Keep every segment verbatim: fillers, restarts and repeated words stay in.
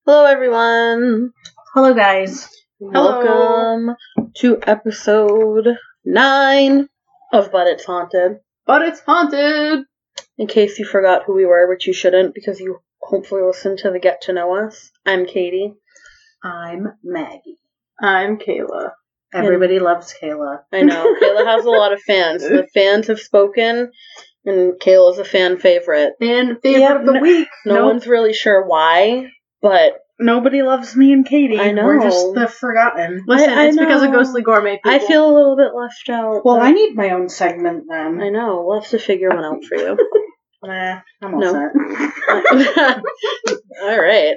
Hello, everyone. Hello, guys. Welcome Hello. to episode nine of But It's Haunted. But It's Haunted! In case you forgot who we were, which you shouldn't, because you hopefully listened to the Get to Know Us. I'm Katie. I'm Maggie. I'm Kayla. Everybody and loves Kayla. I know. Kayla has a lot of fans. The fans have spoken, and Kayla's a fan favorite. Fan favorite Yeah, of the no, week. No nope. one's really sure why, but Nobody loves me and Katie. I know. We're just the forgotten. Listen, I, I it's know. because of Ghostly Gourmet people. I feel a little bit left out. Well, I need my own segment then. I know. We'll have to figure one out for you. Nah, I'm all No. set. All right.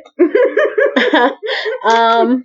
um.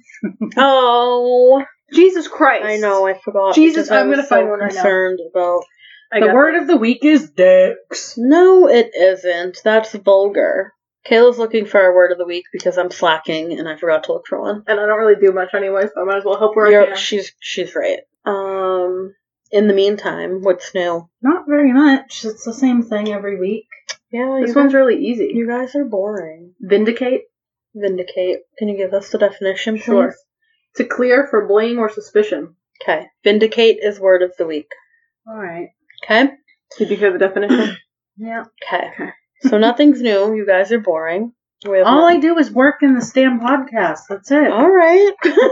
Oh, Jesus Christ. I know. I forgot. Jesus, because I I'm was gonna so find one right now. concerned about. I The got word this. of the week is dicks. No, it isn't. That's vulgar. Kayla's looking for our word of the week because I'm slacking and I forgot to look for one. And I don't really do much anyway, so I might as well help where I You're, can. she's she's right. Um. In the meantime, what's new? Not very much. It's the same thing every week. Yeah, This you one's guys, really easy. you guys are boring. Vindicate. Vindicate. Can you give us the definition, please? Sure. To clear for blame or suspicion. Okay. Vindicate is word of the week. Alright. Okay. Did you hear the definition? Yeah. Okay. So nothing's new. You guys are boring. We have All no- I do is work in this damn podcast. That's it. All right.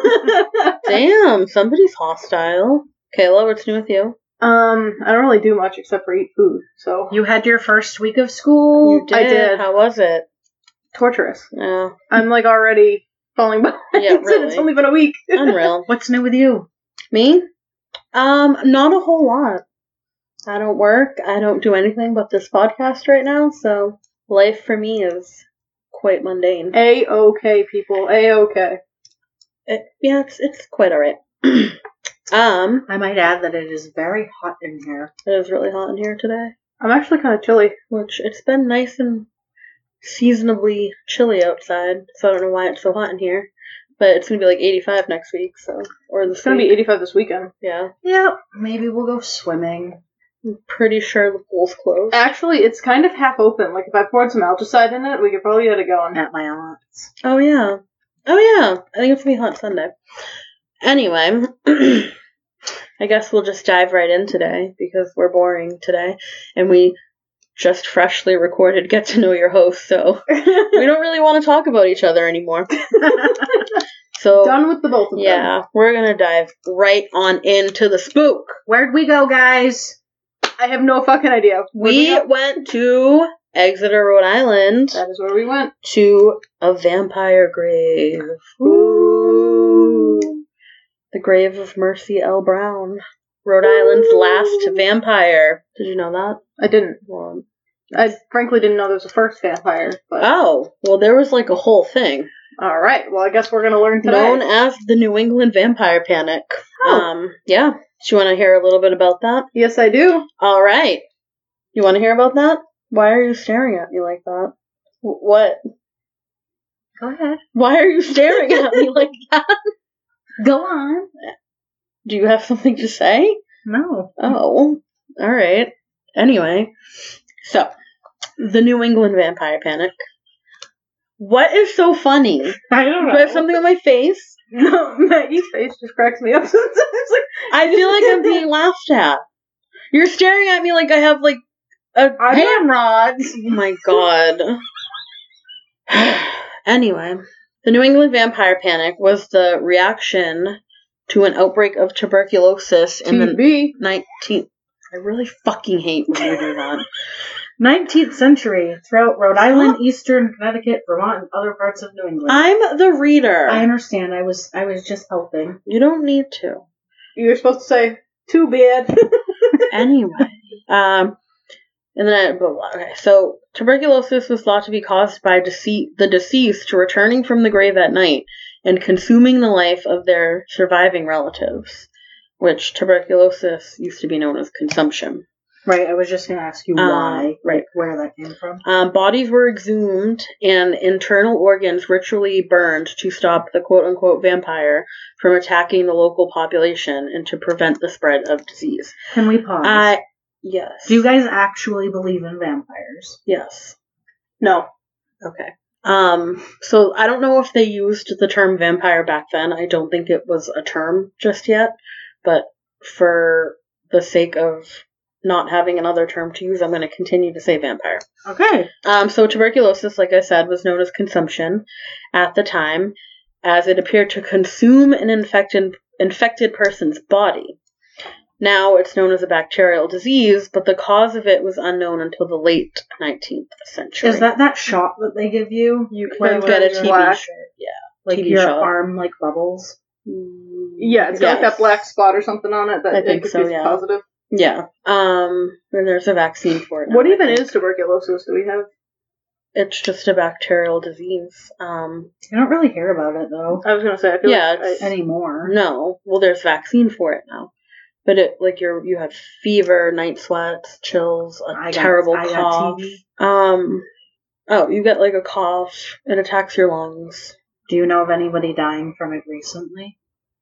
Damn, somebody's hostile. Kayla, what's new with you? um, I don't really do much except for eat food, so. You had your first week of school. You did. I did. How was it? Torturous. Yeah. I'm like already falling behind. Yeah, and really. It's only been a week. Unreal. What's new with you? Me? Um, not a whole lot. I don't work. I don't do anything but this podcast right now, so life for me is quite mundane. A-okay, people. A-okay. It, yeah, it's it's quite alright. um, I might add that it is very hot in here. it is really hot in here today. I'm actually kind of chilly. Which, it's been nice and seasonably chilly outside, so I don't know why it's so hot in here. But it's gonna be like eighty-five next week, so. Or this It's gonna week. be eighty-five this weekend. Yeah. Yep. Maybe we'll go swimming. I'm pretty sure the pool's closed. Actually, it's kind of half open. Like, if I poured some algicide in it, we could probably get it going. At my aunt's. Oh, yeah. Oh, yeah. I think it's gonna be hot Sunday. Anyway, I guess we'll just dive right in today, because we're boring today, and we just freshly recorded Get to Know Your Host, so we don't really want to talk about each other anymore. So, Done with the both of them. yeah, we're gonna dive right on into the spook. Where'd we go, guys? I have no fucking idea. Where'd We go? went to Exeter, Rhode Island, That is where we went. to a vampire grave. Ooh. The grave of Mercy L. Brown, Rhode Island's last vampire. Did you know that? I didn't. Well, I frankly didn't know there was a first vampire. But oh, well, there was like a whole thing all right. Well, I guess we're gonna learn today. known as the New England Vampire Panic. Oh. Um, yeah. Do you want to hear a little bit about that? Yes, I do. All right. You want to hear about that? Why are you staring at me like that? Wh- What? Go ahead. Why are you staring at me like that? Go on. Do you have something to say? No. Oh, all right. Anyway, so the New England Vampire Panic. What is so funny? Do I don't I have something on my face? No, Maggie's face just cracks me up sometimes. Like, I feel like I'm being laughed at. You're staring at me like I have like a I'm hand rods. Oh my god. Anyway, the New England Vampire Panic was the reaction to an outbreak of tuberculosis in the T B. nineteenth. I really fucking hate when you do that. nineteenth century, throughout Rhode Island, Eastern Connecticut, Vermont, and other parts of New England. I'm the reader. I understand. I was I was just helping. You don't need to. You're supposed to say, too bad. Anyway, um, and then I, blah, blah, okay. So tuberculosis was thought to be caused by dece- the deceased returning from the grave at night and consuming the life of their surviving relatives, which tuberculosis used to be known as consumption. Right, I was just going to ask you Um, why, right. like, where that came from. Um, bodies were exhumed and internal organs ritually burned to stop the quote-unquote vampire from attacking the local population and to prevent the spread of disease. Can we pause? I yes. Do you guys actually believe in vampires? Yes. No. Okay. Um, so I don't know if they used the term vampire back then. I don't think it was a term just yet, but for the sake of not having another term to use, I'm going to continue to say vampire. Okay. Um, so tuberculosis, like I said, was known as consumption at the time, as it appeared to consume an infected infected person's body. Now it's known as a bacterial disease, but the cause of it was unknown until the late nineteenth century. Is that that shot that they give you? You Where can get a your- T B black. shot. Yeah. Like T B your shot. arm like bubbles? Yeah, it's got like Yes. that black spot or something on it that I think it so, is yeah. positive. Yeah. Um, and there's a vaccine for it now, What I even think. is tuberculosis? Do we have? It's just a bacterial disease. Um, You don't really hear about it though I was gonna say. I feel Yeah, like it's- I, anymore. no. Well, there's vaccine for it now. But it, like, you're, you have fever, night sweats, chills, a I got, terrible I got cough. T B. Um, oh, you get, like, a cough. It attacks your lungs. Do you know of anybody dying from it recently?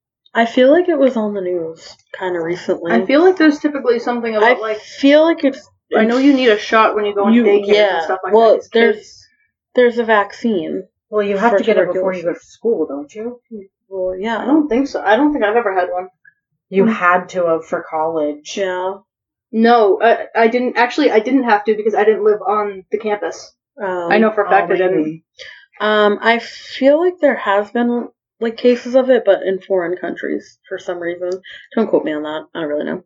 I feel like it was on the news kind of recently. I feel like there's typically something about I like. feel like it's. I know you need a shot when you go into You- daycare yeah, and stuff like well, that. 'cause there's- kids- There's a vaccine. Well, you have For to get it before you go tuberculosis. to school, don't you? Well, yeah. I don't think so. I don't think I've ever had one. You had to have for college. Yeah. No, I, I didn't. Actually, I didn't have to because I didn't live on the campus. Um, I know for a fact Oh, I didn't. maybe. Um, I feel like there has been like cases of it, but in foreign countries for some reason. Don't quote me on that. I don't really know.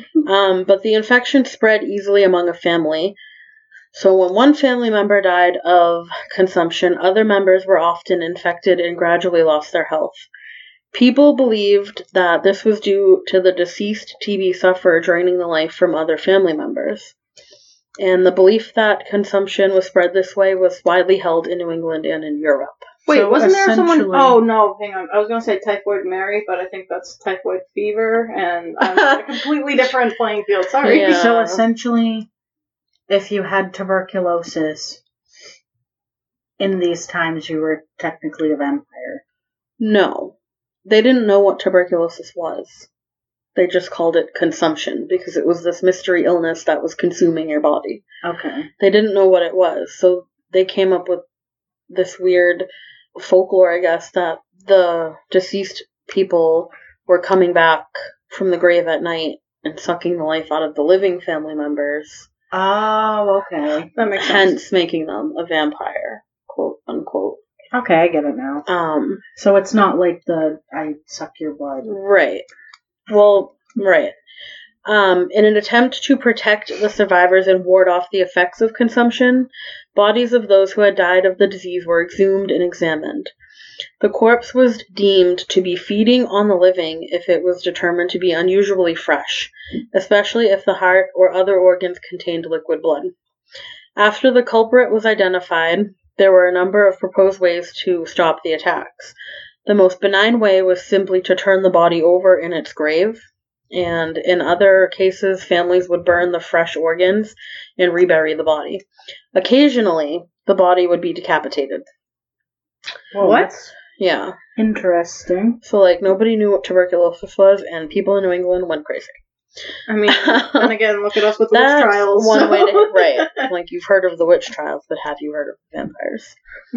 um, but the infection spread easily among a family. So when one family member died of consumption, other members were often infected and gradually lost their health. People believed that this was due to the deceased T B sufferer draining the life from other family members. And the belief that consumption was spread this way was widely held in New England and in Europe. Wait, So wasn't there someone? essentially- Oh no, hang on. I was gonna say typhoid Mary, but I think that's typhoid fever, and I'm on a completely different playing field. Sorry. Yeah. So essentially, if you had tuberculosis in these times, you were technically a vampire. No, they didn't know what tuberculosis was. They just called it consumption because it was this mystery illness that was consuming your body. Okay. They didn't know what it was, so they came up with this weird folklore, I guess, that the deceased people were coming back from the grave at night and sucking the life out of the living family members, Oh, okay. That makes sense. hence making them a vampire, quote unquote. Okay, I get it now. Um, So it's not like the I suck your blood. right. Well, right. Um, in an attempt to protect the survivors and ward off the effects of consumption, bodies of those who had died of the disease were exhumed and examined. The corpse was deemed to be feeding on the living if it was determined to be unusually fresh, especially if the heart or other organs contained liquid blood. After the culprit was identified, there were a number of proposed ways to stop the attacks. The most benign way was simply to turn the body over in its grave, and in other cases, families would burn the fresh organs and rebury the body. Occasionally, the body would be decapitated. Well, What? that's Yeah. interesting. So, like, nobody knew what tuberculosis was, and people in New England went crazy. I mean, and again, look at us with the witch That's trials. one way to right. Like, you've heard of the witch trials, but have you heard of vampires?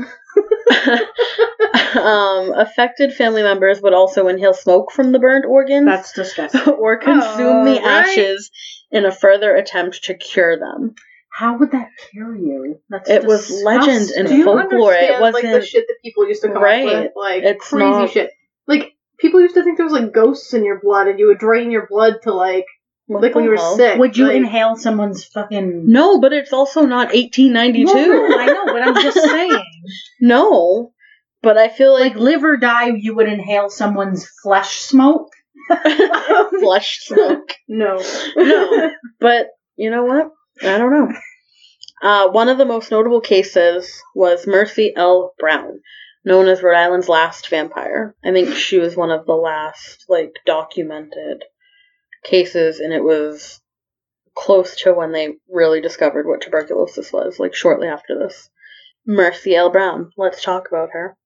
um, affected family members would also inhale smoke from the burned organs That's disgusting. or consume the Oh, right. ashes in a further attempt to cure them. How would that cure you? That's It was legend and Do you folklore. It understand, like, the wasn't- shit that people used to come Right. up with? Like, It's crazy not- shit. Like, people used to think there was, like, ghosts in your blood, and you would drain your blood to, like, What like when the you were hell? sick. Would you like, inhale someone's fucking? No, but it's also not eighteen ninety-two. Well, no, I know, but I'm just saying. No, but I feel Like like live or die, you would inhale someone's flesh smoke. flesh smoke. No. No, but you know what? I don't know. Uh, one of the most notable cases was Mercy L. Brown, known as Rhode Island's last vampire. I think she was one of the last, like, documented cases, and it was close to when they really discovered what tuberculosis was, like, shortly after this. Mercy L. Brown. Let's talk about her.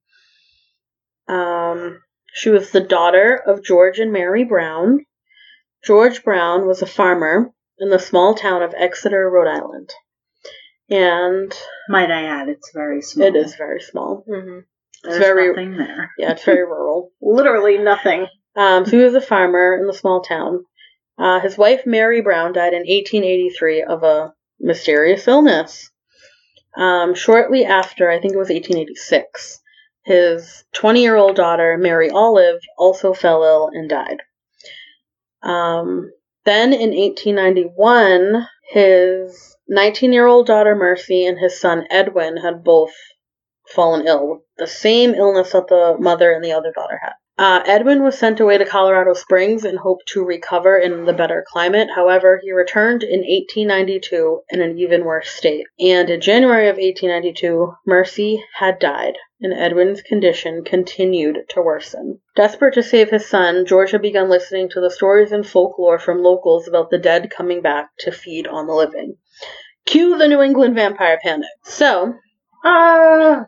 Um, she was the daughter of George and Mary Brown. George Brown was a farmer in the small town of Exeter, Rhode Island. And might I add, it's very small. it is very small. Mm-hmm. There's It's very nothing there. Yeah, it's very rural. Literally nothing. Um, so he was a farmer in the small town. Uh, his wife, Mary Brown, died in eighteen eighty-three of a mysterious illness. Um, shortly after, I think it was eighteen eighty-six, his twenty-year-old daughter, Mary Olive, also fell ill and died. Um, then in eighteen ninety-one, his nineteen-year-old daughter, Mercy, and his son, Edwin, had both fallen ill with the same illness that the mother and the other daughter had. Uh, Edwin was sent away to Colorado Springs in hope to recover in the better climate. However, he returned in eighteen ninety-two in an even worse state. And in January of eighteen ninety-two, Mercy had died, and Edwin's condition continued to worsen. Desperate to save his son, George had begun listening to the stories and folklore from locals about the dead coming back to feed on the living. Cue the New England vampire panic. So, Ah!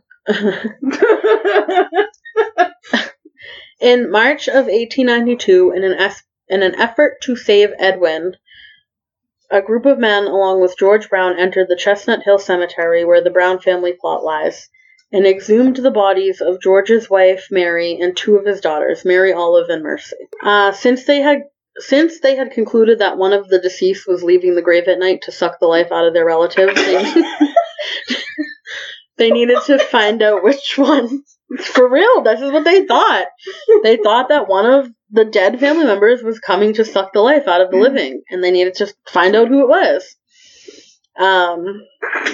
in March of eighteen ninety-two, in an, es- in an effort to save Edwin, a group of men, along with George Brown, entered the Chestnut Hill Cemetery, where the Brown family plot lies, and exhumed the bodies of George's wife, Mary, and two of his daughters, Mary Olive and Mercy. Uh, since they had since they had concluded that one of the deceased was leaving the grave at night to suck the life out of their relatives, they, they needed to find out which one. For real, this is what they thought. They thought that one of the dead family members was coming to suck the life out of the living, and they needed to find out who it was. Um,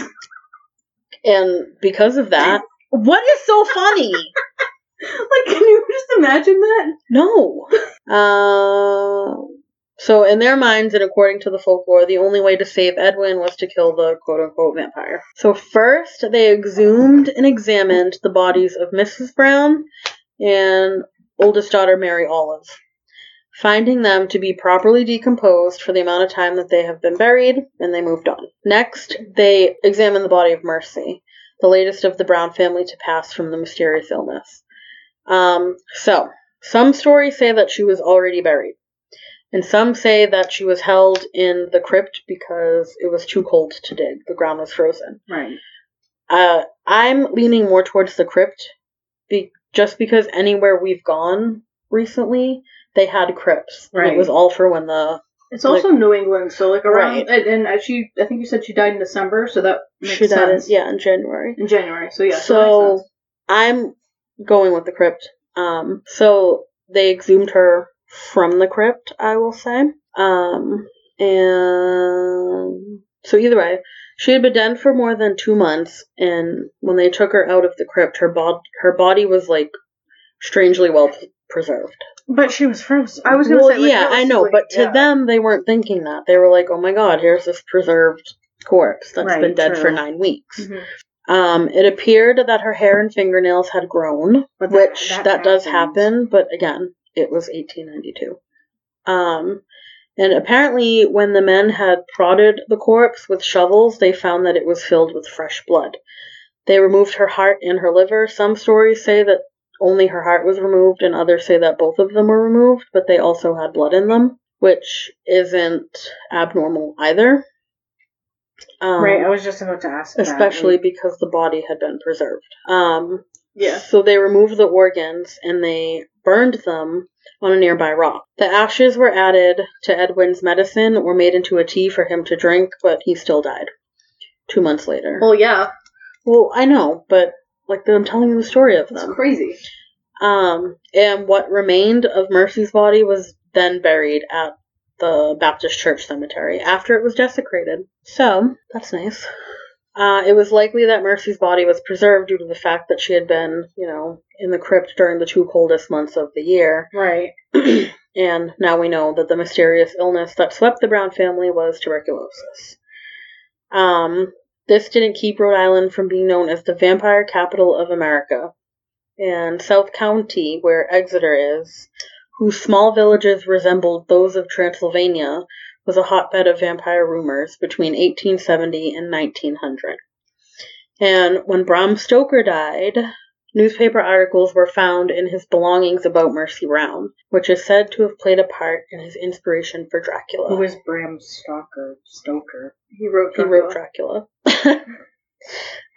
and because of that, what is so funny? Like, can you just imagine that? No. Uh, so in their minds, and according to the folklore, the only way to save Edwin was to kill the quote-unquote vampire. So first, they exhumed and examined the bodies of Missus Brown and oldest daughter, Mary Olive, finding them to be properly decomposed for the amount of time that they have been buried, and they moved on. Next, they examined the body of Mercy, the latest of the Brown family to pass from the mysterious illness. Um, so, some stories say that she was already buried, and some say that she was held in the crypt because it was too cold to dig. The ground was frozen. Right. Uh, I'm leaning more towards the crypt, be- just because anywhere we've gone recently, they had crypts. Right. And it was all for when the... It's also New England, so like around, Right. and, and she, I think you said she died in December, so that makes she died in, sense. yeah, in January. In January, so yeah. So, So, that makes sense. I'm going with the crypt. Um, so they exhumed her from the crypt, I will say. Um, and so either way, she had been dead for more than two months, and when they took her out of the crypt, her bod- her body was like strangely well p- preserved. But she was frozen. I was gonna Well, say, like, yeah, I know, realistically, but to yeah. them, they weren't thinking that. They were like, "Oh my God, here's this preserved corpse that's Right, been dead true. for nine weeks." Mhm. Um, it appeared that her hair and fingernails had grown, But that- which that that, does happens. happen, but again, it was eighteen ninety-two. Um, and apparently when the men had prodded the corpse with shovels, they found that it was filled with fresh blood. They removed her heart and her liver. Some stories say that only her heart was removed, and others say that both of them were removed, but they also had blood in them, which isn't abnormal either. Um, Right, I was just about to ask that. especially Like, because the body had been preserved. Um, Yeah. So they removed the organs and they burned them on a nearby rock. The ashes were added to Edwin's medicine or made into a tea for him to drink, but he still died two months later. Well, yeah. Well, I know, but like I'm telling you the story of It's them. crazy. Um, and what remained of Mercy's body was then buried at the Baptist Church Cemetery after it was desecrated. So, that's nice. Uh, it was likely that Mercy's body was preserved due to the fact that she had been, you know, in the crypt during the two coldest months of the year. right. And now we know that the mysterious illness that swept the Brown family was tuberculosis. Um, this didn't keep Rhode Island from being known as the vampire capital of America. And South County, where Exeter is, whose small villages resembled those of Transylvania, was a hotbed of vampire rumors between eighteen seventy and nineteen hundred. And when Bram Stoker died, newspaper articles were found in his belongings about Mercy Brown, which is said to have played a part in his inspiration for Dracula. Who is Bram Stoker? Stoker. He wrote He Dracula. wrote Dracula.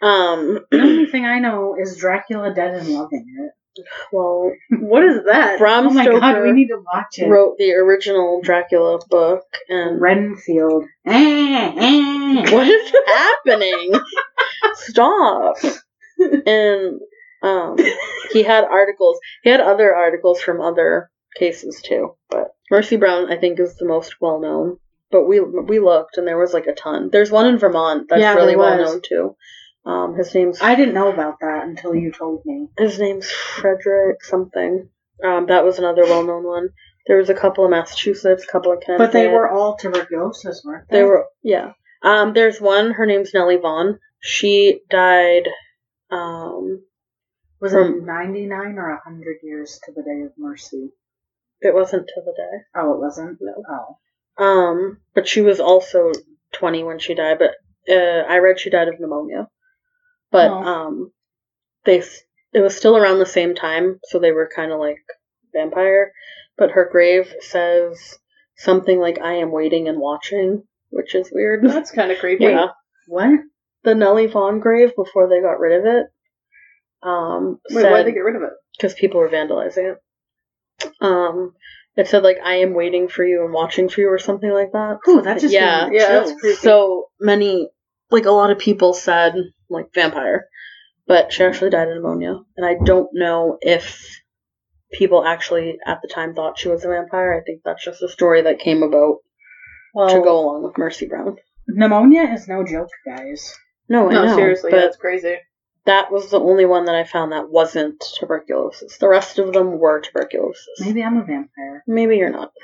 Um, The only thing I know is Dracula Dead and Loving It. well, What is that? Bram Oh my Stoker god, we need to watch it. wrote the original Dracula book, and Renfield. Eh, eh. what is happening? Stop. And um, he had articles. He had other articles from other cases too, but Mercy Brown, I think, is the most well known. But we we looked, and there was like a ton. There's one in Vermont that's Yeah, really there well was. known too. Um, his name's I didn't know about that until you told me. his name's Frederick something. Um, that was another well known one. There was a couple in Massachusetts, a couple in Connecticut. But they were all tuberculosis, weren't they? They were, yeah. Um, there's one. Her name's Nellie Vaughn. She died. Um, Was from- it ninety-nine or one hundred years to the Day of Mercy? it wasn't till the day. Oh, it wasn't? No. Oh. Um, but she was also twenty when she died. But uh, I read she died of pneumonia. But Oh. um, they s- it was still around the same time, so they were kind of like vampire. But her grave says something like "I am waiting and watching," which is weird. That's kind of creepy. Yeah, What? the Nellie Vaughn grave before they got rid of it. Um, Wait, why'd they get rid of it? because people were vandalizing it. Um, it said like "I am waiting for you and watching for you" or something like that. Ooh, that just Yeah. gave me Yeah, that's chills. creepy. So many, like a lot of people said like vampire, but she actually died of pneumonia, and I don't know if people actually at the time thought she was a vampire. I think that's just a story that came about Well, to go along with Mercy Brown. pneumonia is no joke, guys. No, I No, know, seriously, but that's crazy. that was the only one that I found that wasn't tuberculosis. The rest of them were tuberculosis. Maybe I'm a vampire. Maybe you're not.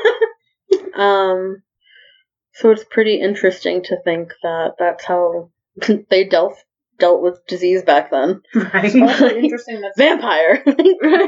um, so it's pretty interesting to think that that's how they dealt dealt with disease back then. Right? Also interesting that Vampire. like,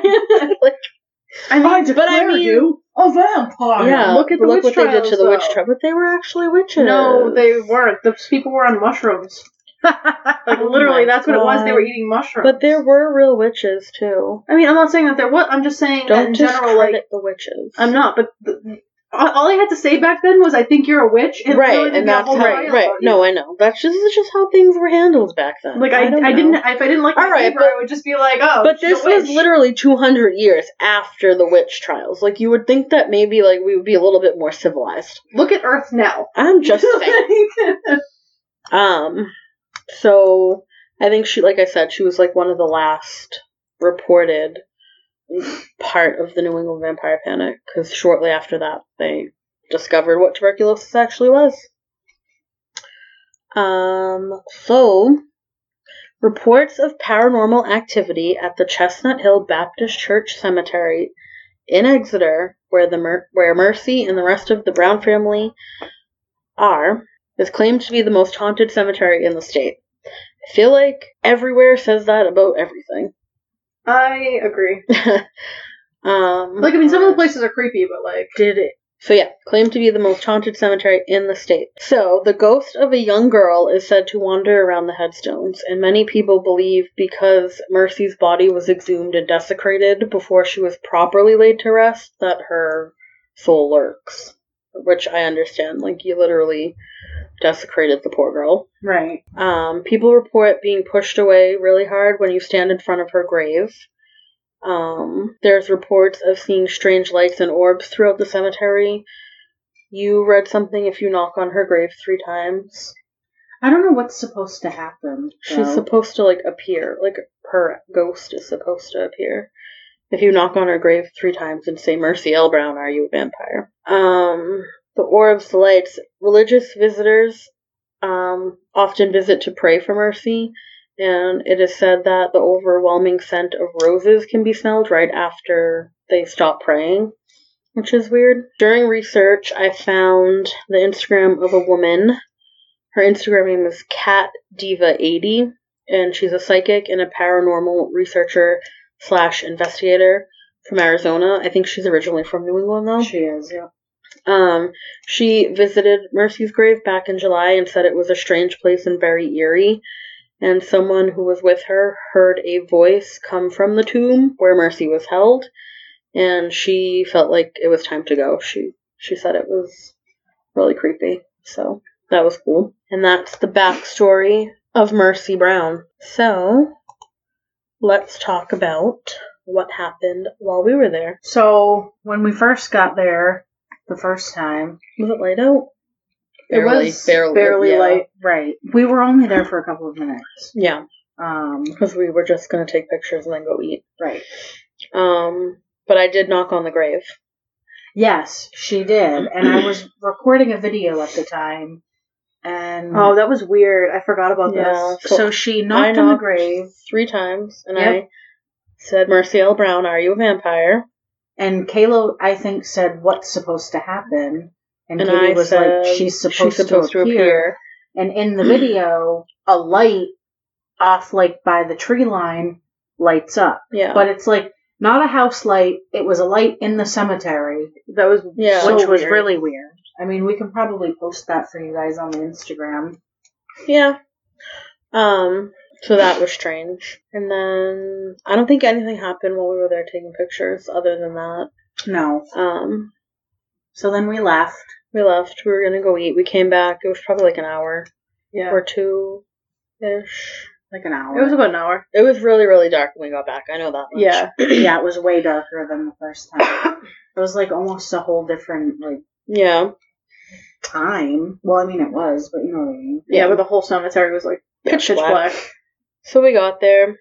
I mean, but I mean, you a vampire. yeah. look at the look witch what they did to trials, the witch though. trial. But they were actually witches. No, they weren't. Those people were on mushrooms. Like, Oh literally, my that's what it was. They God. were eating mushrooms. But there were real witches too. I mean, I'm not saying that there was. I'm just saying that Don't in general, like, discredit the witches. I'm not. But the, all all I had to say back then was, "I think you're a witch," and right, literally and be a that's whole right, trial right. about you. No, I know. That's just this is just how things were handled back then. Like I, don't I, know. didn't. If I didn't like my All right, neighbor, but- I would just be like, "Oh." But she's this a was witch. literally two hundred years after the witch trials. Like, you would think that maybe, like, we would be a little bit more civilized. Look at Earth now. I'm just saying. um, so, I think she, like I said, she was, like, one of the last reported part of the New England Vampire Panic, because shortly after that, they discovered what tuberculosis actually was. Um, so... Reports of paranormal activity at the Chestnut Hill Baptist Church Cemetery in Exeter, where the Mer- where Mercy and the rest of the Brown family are, is claimed to be the most haunted cemetery in the state. I feel like everywhere says that about everything. I agree. um, Like, I mean, some of the places are creepy, but like, Did it? So yeah, claimed to be the most haunted cemetery in the state. So, the ghost of a young girl is said to wander around the headstones, and many people believe because Mercy's body was exhumed and desecrated before she was properly laid to rest, that her soul lurks. Which I understand, like, you literally desecrated the poor girl. Right. Um, people report being pushed away really hard when you stand in front of her grave. Um, there's reports of seeing strange lights and orbs throughout the cemetery. You read something if you knock on her grave three times. I don't know what's supposed to happen. She's though. supposed to, like, appear. Like, her ghost is supposed to appear. If you knock on her grave three times and say, "Mercy L. Brown, are you a vampire?" Um, the orbs, the lights. Religious visitors um, often visit to pray for Mercy. And it is said that the overwhelming scent of roses can be smelled right after they stop praying, which is weird. During research, I found the Instagram of a woman. Her Instagram name is cat diva eighty, and she's a psychic and a paranormal researcher slash investigator from Arizona. I think she's originally from New England, though. She is, yeah. Um, she visited Mercy's grave back in July and said it was a strange place and very eerie. And someone who was with her heard a voice come from the tomb where Mercy was held, and she felt like it was time to go. She she said it was really creepy, so that was cool. And that's the backstory of Mercy Brown. So, let's talk about what happened while we were there. So, when we first got there, the first time, Was it light out? It was barely yeah. light. right, we were only there for a couple of minutes. Yeah, Um, because we were just going to take pictures and then go eat. right. Um, but I did knock on the grave. Yes, she did. And I was recording a video at the time. And Oh, that was weird. I forgot about Yeah. this. So so she I knocked on the knocked grave, three times, and Yep. I said, Mercy L. Brown, are you a vampire? and Kayla, I think, said, "What's supposed to happen?" And, And Katie I was said, like, "She's supposed, she's supposed to, appear. And in the video, a light off, like, by the tree line lights up. Yeah. But it's, like, not a house light. It was a light in the cemetery, That was Yeah. so which was weird. really weird. I mean, we can probably post that for you guys on the Instagram. Yeah. Um, so that was strange. And then I don't think anything happened while we were there taking pictures other than that. No. Um, So then we left. we left. We were going to go eat. We came back. It was probably like an hour Yeah. or two-ish. Like an hour. It was about an hour. It was really, really dark when we got back. I know that much. Yeah. yeah, it was way darker than the first time. It was like almost a whole different like Yeah. time. Well, I mean it was, but you know what I mean. Yeah, Yeah. but the whole cemetery was like Pitch pitch, black. black. So we got there.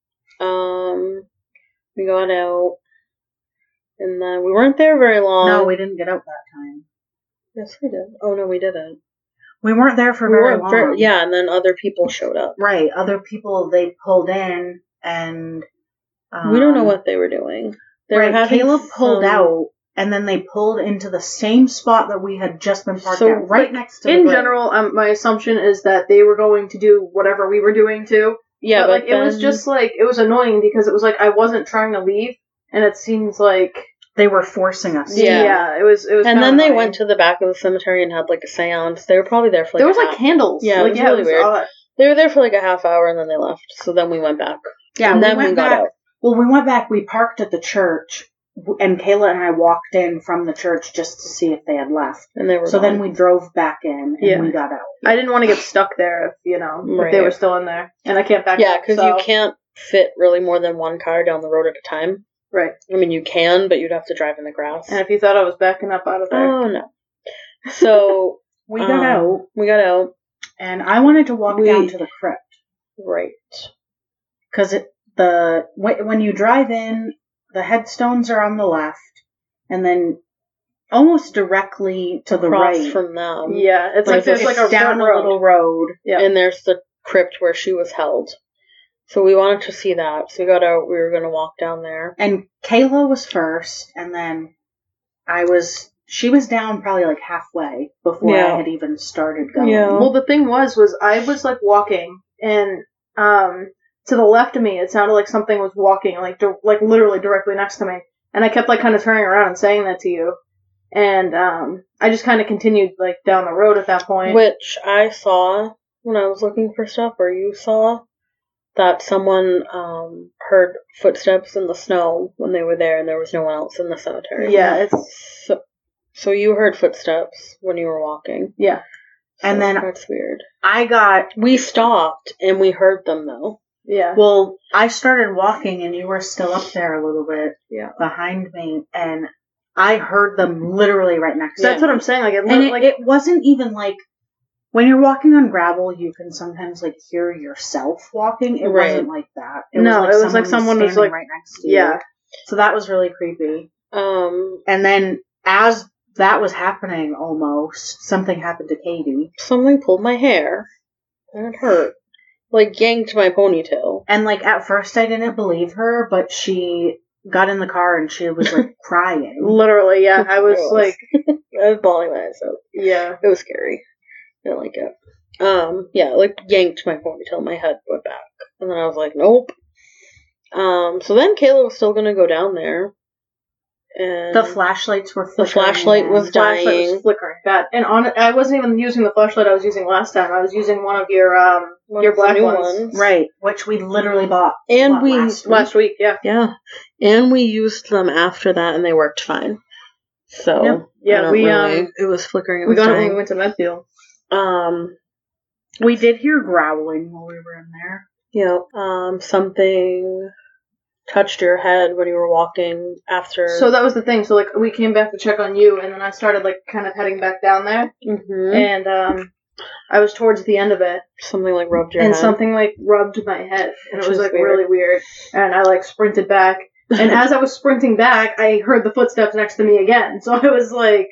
Um, we got out. And then we weren't there very long. No, we didn't get out that time. Yes, we did. Oh, no, we didn't. We weren't there for We very weren't long. ver- yeah, and then other people showed up. Right. Other people they pulled in and um, we don't know what they were doing. They right. were having Caleb pulled some- out and then they pulled into the same spot that we had just been parked So, at, right like, next to the In grave. general, um, my assumption is that they were going to do whatever we were doing too. Yeah, but, but like it was then- just like it was annoying because it was like I wasn't trying to leave, and it seems like They were forcing us. Yeah. yeah, it was it was. And kinda then they annoying. went to the back of the cemetery and had like a seance. They were probably there for like there a was like half- candles. Yeah, it like, was yeah, really it was weird. odd. They were there for like a half hour and then they left. So then we went back. Yeah, and we then went we got back. out. Well, we went back. We parked at the church, w- and Kayla and I walked in from the church just to see if they had left. And they were So gone. then we drove back in, and Yeah. we got out. I didn't want to get stuck there if you know if Right. they were still in there, and I can't back Yeah, up. because so- you can't fit really more than one car down the road at a time. right. I mean, you can, but you'd have to drive in the grass. And if you thought I was backing up out of there, Oh, no. So We got um, out, We got out. and I wanted to walk We- down to the crypt Right. because the wh- when you drive in, the headstones are on the left, and then almost directly to the Across right, from them. yeah, it's Like, like there's it's like a down front a road. little road. Yeah. And there's the crypt where she was held. So we wanted to see that. So we got out. We were going to walk down there. And Kayla was first, and then I was. She was down probably like halfway before Yeah. I had even started going. Yeah. Well, the thing was, was I was like walking, and um, to the left of me, it sounded like something was walking, like di- like literally directly next to me, and I kept like kind of turning around and saying that to you, and um, I just kind of continued like down the road at that point. Which I saw when I was looking for stuff, or you saw that someone um, heard footsteps in the snow when they were there and there was no one else in the cemetery. Yeah, it's So, so you heard footsteps when you were walking. yeah, And So then- that's weird. I got. We stopped and we heard them though. yeah. Well, I started walking, and you were still up there a little bit Yeah. behind me, and I heard them literally right next So to that's me. what I'm saying. Like it, And looked it, like it wasn't even like when you're walking on gravel, you can sometimes like hear yourself walking. It Right. wasn't like that. It No, was like it was like someone was, standing like- right next to you. yeah. So that was really creepy. Um, And then as that was happening, almost something happened to Katie, something pulled my hair and it hurt. Like yanked my ponytail. and like at first I didn't believe her, but she got in the car and she was like crying. literally, yeah. I was I was. like, I was bawling my eyes out. yeah. It was scary. I didn't like it. Um, yeah, like yanked my ponytail. My head went back. And then I was like, nope. Um, so then Kayla was still gonna go down there. And The flashlights were The flickering flashlight again. was Flashlight dying. was flickering bad, and on it, I wasn't even using the flashlight I was using last time. I was using one of your um one your of the black new ones. right, which we literally bought. And what, we last week? last week. Yeah, yeah. And we used them after that and they worked fine. So Yep. Yeah, I don't we, really- um, it was flickering, it we was got it when dying. we went to Medfield. Um We did hear growling while we were in there. Yep. Um, something touched your head when you were walking after. So that was the thing. So like we came back to check on you, and then I started like kind of heading back down there, Mhm. and um, I was towards the end of it, Something like rubbed your and head. something like rubbed my head, and Which it was is like weird. really weird. And I like sprinted back, and as I was sprinting back, I heard the footsteps next to me again. So I was like,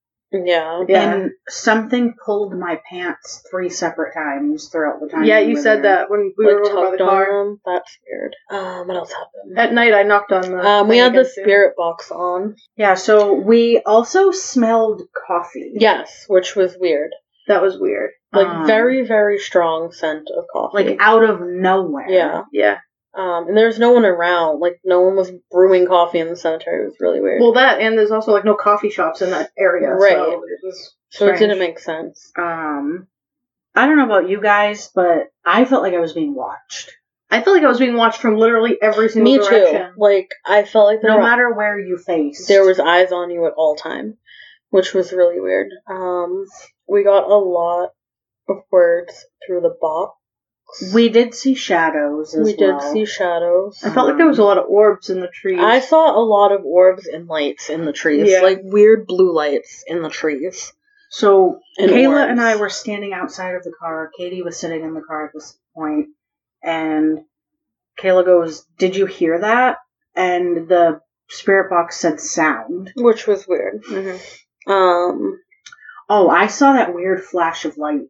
Yeah. yeah, And something pulled my pants three separate times throughout the time. yeah. we You were said there. that when we Like were over by tugged the on car them. That's weird. Um, what else happened? at night. I knocked on the. Um, we thing had the again, too. spirit box on. Yeah, so we also smelled coffee. Yes, which was weird. That was weird. Like Um, very, very strong scent of coffee. Like out of nowhere. Yeah. Yeah. Um, and there's no one around. Like no one was brewing coffee in the cemetery. It was really weird. Well, that and there's also like no coffee shops in that area, Right. So it was so it strange. didn't make sense. Um, I don't know about you guys, but I felt like I was being watched. I felt like I was being watched from literally every single Me direction. too. Like I felt like there No were, matter where you faced. there was eyes on you at all time, which was really weird. Um, we got a lot of words through the box. We did see shadows as We did well. see shadows. I felt like there was a lot of orbs in the trees. I saw a lot of orbs and lights in the trees, Yeah. like weird blue lights in the trees. So And Kayla orbs. and I were standing outside of the car. Katie was sitting in the car at this point, and Kayla goes, "Did you hear that?" And the spirit box said sound. Which was weird. Mhm. Um, Oh, I saw that weird flash of light.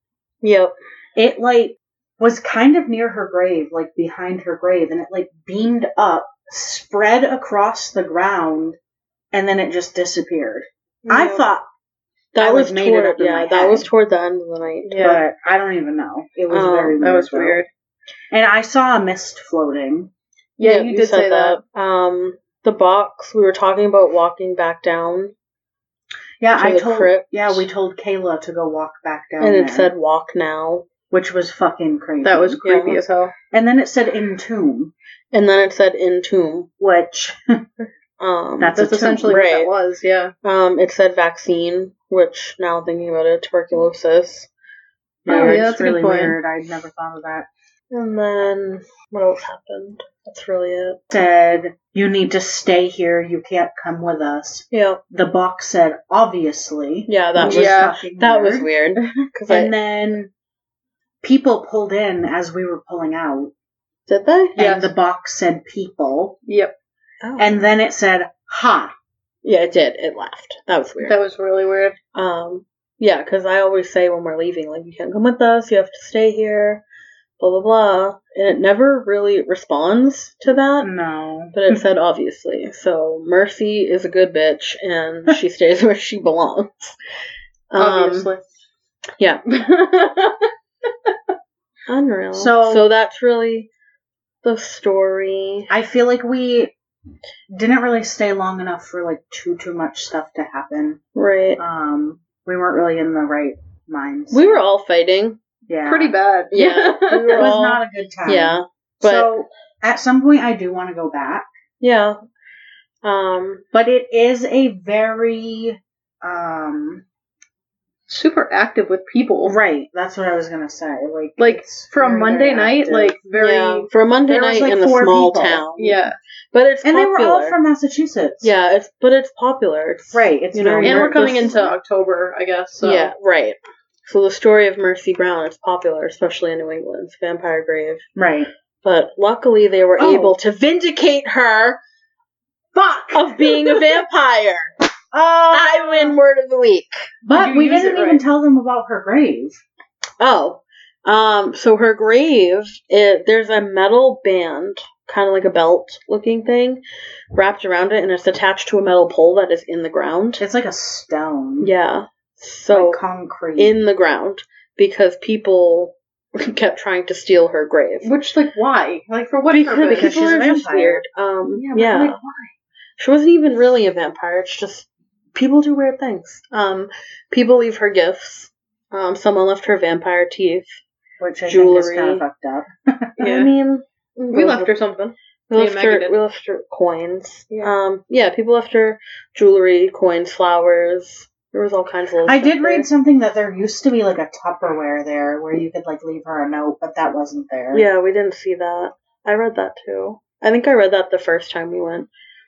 yep. It like was kind of near her grave, like behind her grave, and it like beamed up, spread across the ground, and then it just disappeared. I Yep. thought, that I, was like, made it toward, up in yeah, my that head. was toward the end of the night. Yeah. but I don't even know. It was Um, very weird. that was though. weird. And I saw a mist floating. Yeah, you did say that. Um, the box, we were talking about walking back down, Yeah, To I the told. crypt. Yeah, we told Kayla to go walk back down and it there, said walk now. which was fucking crazy. That was creepy Yeah. as hell. And then it said entomb, And then it said entomb. which Um, That's That's a essentially tomb. what Right. that was. Yeah. um, it said vaccine, which now thinking about it, tuberculosis. Oh, weird. yeah, It's that's a good really point. weird. I'd never thought of that. And then, what else happened? That's really it. Said you need to stay here. You can't come with us. Yeah. The box said obviously. Yeah, that which was, Yeah. fucking that was weird. weird. Cause I, And then people pulled in as we were pulling out, did they? Yes. and the box said people, Yep. Oh. and then it said ha. yeah, it did. It laughed. That was weird. That was really weird. Um, yeah, because I always say when we're leaving, like, you can't come with us, you have to stay here, blah, blah, blah. And it never really responds to that, No. but it said obviously. So Mercy is a good bitch, and she stays where she belongs. Um, Obviously. Yeah. Unreal. So- so that's really the story. I feel like we didn't really stay long enough for like too too much stuff to happen. Right. Um, we weren't really in the right minds. We were all fighting. yeah, Pretty bad. Yeah. We were It was all- not a good time. Yeah. But, so at some point, I do want to go back, yeah. Um, but it is a very um Super active with people. right. That's what I was gonna say. Like Like it's for a very, Monday very night, active. like very yeah, for a Monday there was, night like, in a four small people. town. yeah. But it's and popular. they were all from Massachusetts. Yeah, it's but it's popular. It's right. It's you know, very And we're Mer- coming this- into October, I guess. So. Yeah, right. So the story of Mercy Brown is popular, especially in New England. It's Vampire Grave. right. But luckily they were Oh. able to vindicate her Fuck. of being a vampire. Oh, I win word of the week. But you we use didn't it even right? tell them about her grave. Oh. Um, so her grave, it, there's a metal band, kind of like a belt looking thing, wrapped around it, and it's attached to a metal pole that is in the ground. It's like a stone. Yeah. So like concrete. in the ground because people kept trying to steal her grave. Which, like, why? Like, for what Because, purpose? because people she's a are just vampire. weird. Um, Yeah, yeah, but, like, why? she wasn't even really a vampire. It's just people do weird things. Um, people leave her gifts. Um, someone left her vampire teeth. which I jewelry. think is kind of fucked up. Yeah. I mean, We left her something. We Me left and Maggie her. did. We left her coins. Yeah. Um, yeah, people left her jewelry, coins, flowers. There was all kinds of little I stuff did there. read something that there used to be like a Tupperware there where you could like leave her a note, but that wasn't there. Yeah, we didn't see that. I read that too. I think I read that the first time we went.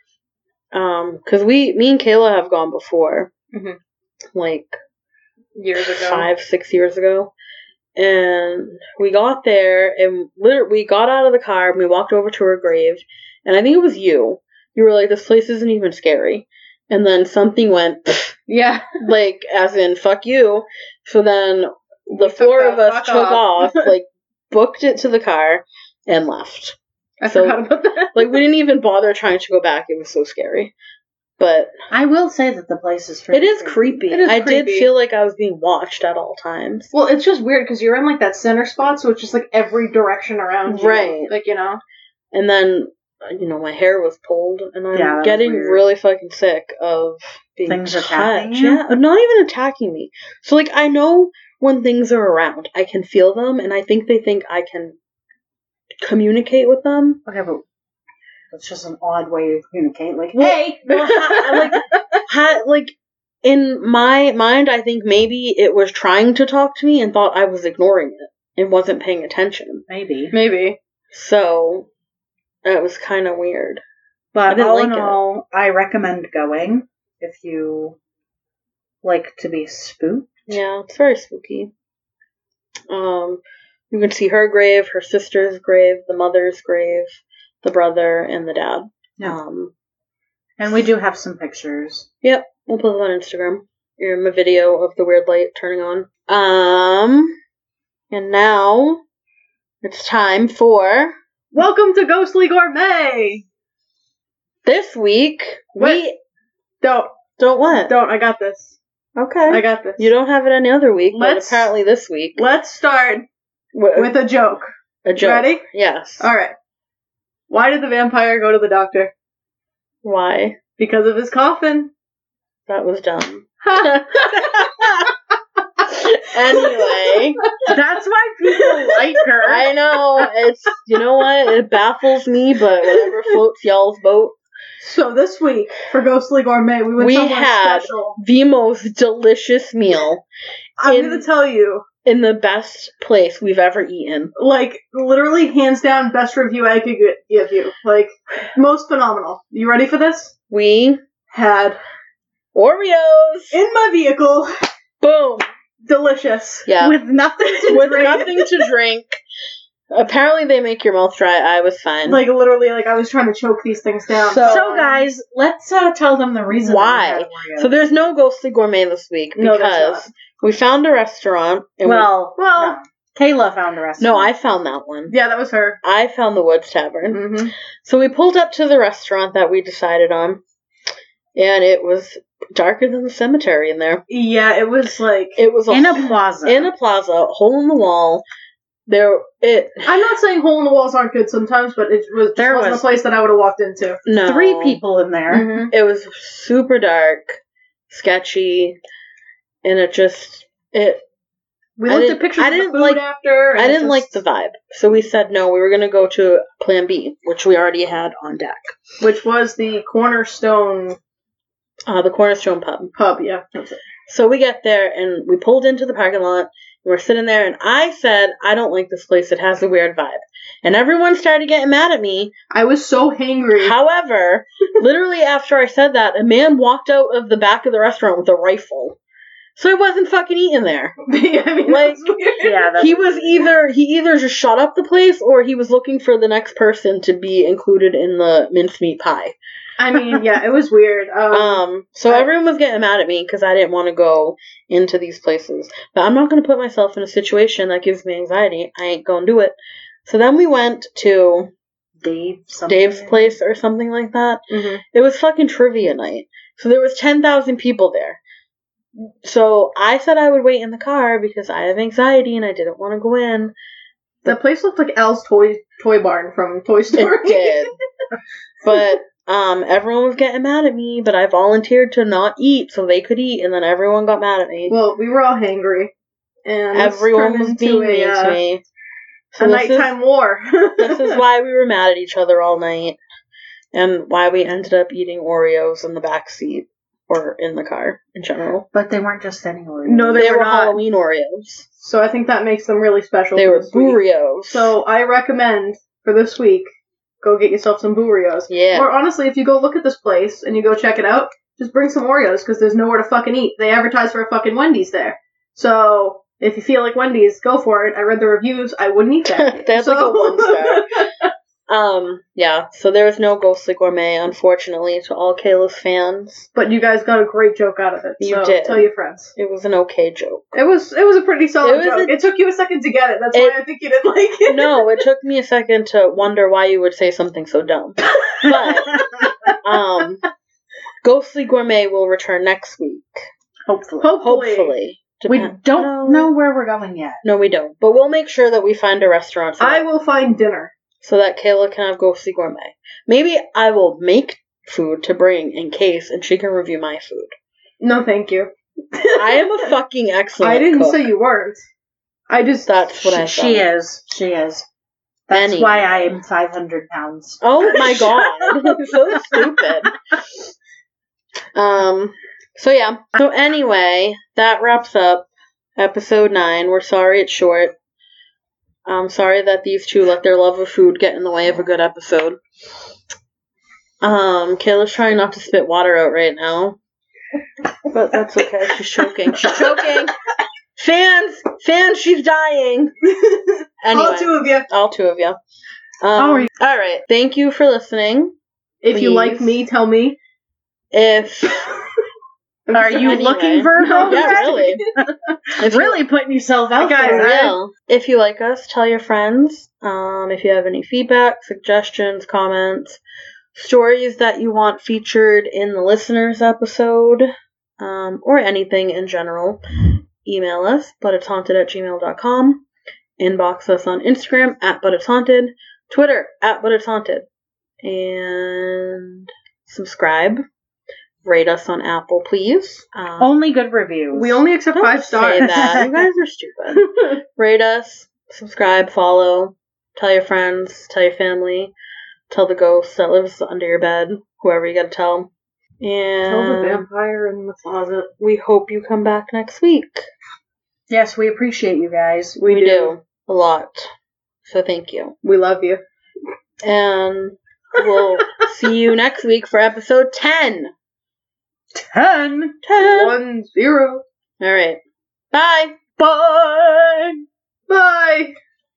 Um, cause we, me and Kayla have gone before. Mhm. Like, Years ago. five, six years ago. And we got there and literally we got out of the car and we walked over to her grave. And I think it was you. You were like, this place isn't even scary. And then something went, Yeah. like, as in, fuck you. So then the We took four the of us fuck took off. off, like, booked it to the car and left. I So- forgot about that. Like, we didn't even bother trying to go back. It was so scary. But I will say that the place is it pretty is creepy. It is I did creepy. feel like I was being watched at all times. Well, it's just weird because you're in like that center spot, so it's just like every direction around you. Right. Like, you know. And then, uh, you know, my hair was pulled, and I'm Yeah, that was getting weird. really fucking sick of being Things touched. attacking you? Yeah, not even attacking me. So, like, I know when things are around. I can feel them, and I think they think I can communicate with them. Okay, but that's just an odd way to communicate. Like, Well, hey! Well, ha- like, ha- like, in my mind, I think maybe it was trying to talk to me and thought I was ignoring it and wasn't paying attention. Maybe. Maybe. So, it was kind of weird. I But didn't all like in it. all, I recommend going if you like to be spooked. Yeah, it's very spooky. Um, you can see her grave, her sister's grave, the mother's grave, the brother, and the dad. Yeah. Um, And we do have some pictures. yep, we'll put it on Instagram. Um, a video of the weird light turning on. Um, and now it's time for Welcome to Ghostly Gourmet! this week. Wait. We Don't. don't what? Don't. I got this. Okay. I got this. You don't have it any other week, but Let's- apparently this week Let's start w- with a joke. a joke. Ready? Yes. Alright. Why did the vampire go to the doctor? Why? Because of his coffin. That was dumb. Anyway, That's why people like her. I know it's you know what it baffles me, but whatever floats y'all's boat. So this week, for Ghostly Gourmet, we went We somewhere had- special. The most delicious meal I'm in- gonna tell you, in the best place we've ever eaten. like, literally, hands down, best review I could gi- give you. Like, most phenomenal. You ready for this? We Had Oreos. in my vehicle, Boom. delicious. Yeah. With nothing to With drink. nothing to drink. Apparently they make your mouth dry. I was fine. Like, literally, like, I was trying to choke these things down. So- So, guys, let's uh, tell them the reason Why? we had Oreos. So there's no Ghostly Gourmet this week No, there's because we found a restaurant. And well, well, no. Kayla found a we, restaurant. no, I found that one. yeah, that was her. I found the Woods Tavern. Mm-hmm. So we pulled up to the restaurant that we decided on, and it was darker than the cemetery in there. Yeah, it was like. It was a, in a plaza. in a plaza, hole in the wall. There, it I'm not saying hole in the walls aren't good sometimes, but it was just There wasn't was- a place that I would have walked into. no Three people in there. Mm-hmm. It was super dark, sketchy, and it just it. We I looked didn't- at pictures I of the didn't food like- after. and I it didn't just- like the vibe, so we said no. We were gonna go to Plan B, which we already had on deck. which was the Cornerstone Uh, the Cornerstone Pub. pub. Yeah, that's it. So we get there and we pulled into the parking lot. And we're sitting there, and I said, I don't like this place. It has a weird vibe. And everyone started getting mad at me. I was so hangry. However, literally after I said that, a man walked out of the back of the restaurant with a rifle. So I wasn't fucking eating there. I mean, Like, that's weird. Yeah, that's He was either he either just shut up the place, or he was looking for the next person to be included in the mincemeat pie. I mean, yeah, it was weird. Um, Um, so I- everyone was getting mad at me because I didn't want to go into these places. But I'm not going to put myself in a situation that gives me anxiety. I ain't going to do it. So then we went to Dave something. Dave's place or something like that. mhm. It was fucking trivia night. So there was ten thousand people there. So I said I would wait in the car because I have anxiety and I didn't want to go in. That place looked like Al's toy toy barn from Toy Story. It did. But um, everyone was getting mad at me, but I volunteered to not eat so they could eat, and then everyone got mad at me. Well, we were all hangry, and this Everyone turned was into being a, mean uh, to me. So a this is, nighttime war. this is why we were mad at each other all night, and why we ended up eating Oreos in the back seat. or in the car in general. But they weren't just any Oreos. No, They, They were, were not. Halloween Oreos. So I think that makes them really special. They for were this week. Burios. So I recommend for this week, go get yourself some Burios. Yeah. Or honestly, if you go look at this place and you go check it out, just bring some Oreos because there's nowhere to fucking eat. They advertise for a fucking Wendy's there. So if you feel like Wendy's, go for it. I read the reviews. I wouldn't eat that. They had like a one star. Um, yeah, so there was no Ghostly Gourmet, unfortunately, to all Kayla's fans. But you guys got a great joke out of it. You so did. Tell your friends. It was an okay joke. It was it was a pretty solid It was joke. a- It took you a second to get it. That's It- why I think you didn't like it. No, it took me a second to wonder why you would say something so dumb. But, um, Ghostly Gourmet will return next week. Hopefully. Hopefully. Hopefully. We Depend- don't no. know where we're going yet. No, we don't. But we'll make sure that we find a restaurant so, I that, will find dinner. so that Kayla can have Ghostly Gourmet. Maybe I will make food to bring in case, and she can review my food. No, thank you. I am a fucking excellent I didn't cook. say you weren't. I just That's what I she, thought. she is. She is. That's Anyway. why I am five hundred pounds. Oh my god. So stupid. Um, so yeah. So anyway, that wraps up episode nine. We're sorry it's short. I'm sorry that these two let their love of food get in the way of a good episode. Um, Kayla's trying not to spit water out right now. But that's okay. She's choking. She's choking. Fans! Fans, she's dying. Anyway, all two of you. all two of you. Um, Oh, yeah. all right. Thank you for listening. If you Please. like me, tell me. If Are you Anyway. looking for No, help? yeah, really. If you- Really putting yourself out Guys, For there. I- real. If you like us, tell your friends. Um, if you have any feedback, suggestions, comments, stories that you want featured in the listeners episode, um, or anything in general, email us, but it's haunted at gmail dot com. Inbox us on Instagram at but it's haunted, Twitter at but it's haunted, and subscribe. Rate us on Apple, please. Um, Only good reviews. We only accept don't five stars. say that. You guys are stupid. Rate us, subscribe, follow, tell your friends, tell your family, tell the ghost that lives under your bed, whoever you gotta tell. Tell the And vampire in the closet. we hope you come back next week. Yes, we appreciate you guys. We, do. a lot. So thank you. We love you. And we'll see you next week for episode ten. Ten. ten. One zero. All right. Bye. Bye. Bye.